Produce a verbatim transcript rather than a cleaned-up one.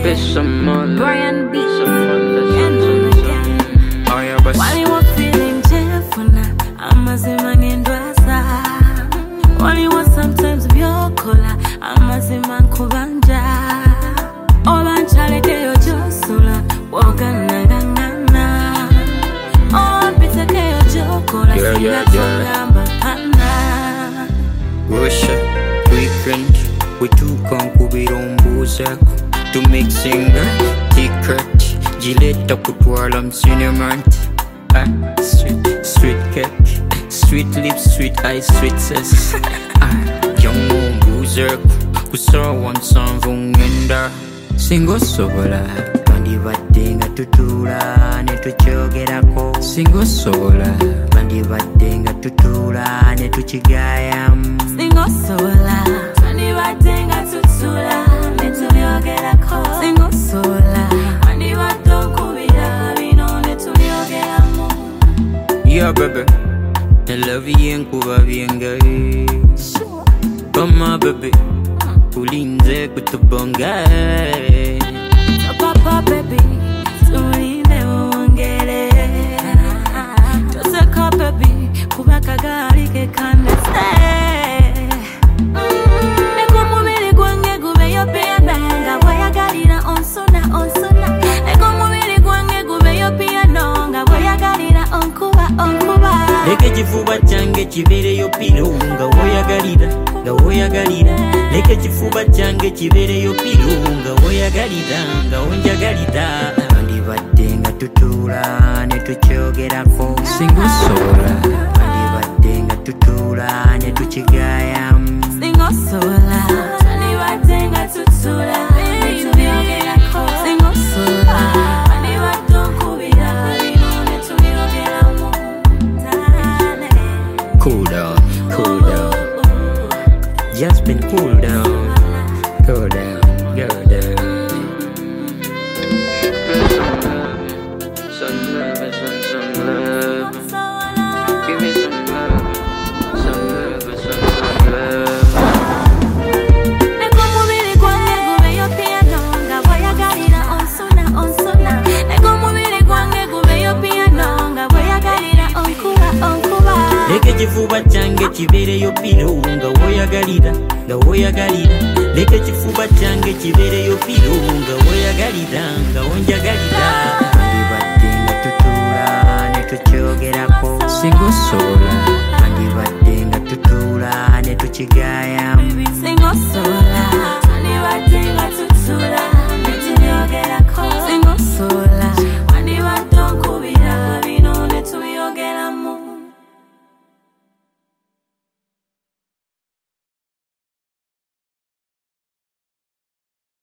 me some more love. Brian B. Some more love, some, some, some. Oh yeah, but While you were feeling cheerful, I'm a man in Dwasa. While you were sometimes of your color, I'm a man Kubanja. All I'm trying to get your josula, walk on Nagana. All I'm bitter your jokola, yeah, yeah, yeah. Worship, weekend, we two come kubirombuza to make singer, ticket, giletta kutwalam cinnamon. Ah, sweet, sweet cake, sweet lips, sweet eyes, sweet says. Ah, young boozer, who saw one song from Yenda. Single sola, Bandi Batinga Tutula, Netuchogerako. Single sola, Bandi Batinga Tutula, Netuchigayam. Single sola, Bandi Batinga Tutula, Netuchogerako. Single sola, Bandi Batokubida, Vino Netuchogeramo. Yeah, baby, I love you and Kuba Vienga. Come on, baby. Kulinze kutubonga Papa baby tulinde ongere Toseka baby kubaka gari ke kanese Eko mubiri gwange gube yo piano nga boyagalira onsona onsona Eko mubiri gwange gube yo piano nga boyagalira onkuba onkuba Leke chifuba change chibere yo pilo nga boyagalira nga boyagalira Leke chifuba change chibere yo pilo nga boyagalira nga onjagalira Bandi badenga tutula netuchogerako Single sola Bandi badenga tutula netuchigayam Single sola Bandi badenga tutula netuchogerako Single sola Bandi batokubira vino netuchogeramo Cool down, cool down Just been cool down Go down, go down Some love, some, some love Give me some love Some love, some, some love Eko mubiri gwange gube yo piano nga boyagalira onsona onsona Eko mubiri gwange gube yo piano nga boyagalira onkuba onkuba Leke chifuba change chibere yo pilo nga boyagalira nga boyagalira Leke chifuba change chibere yo pilo nga boyagalira nga onjagalira Bandi badenga tutula netuchogerako Single sola Bandi badenga tutula netuchigaya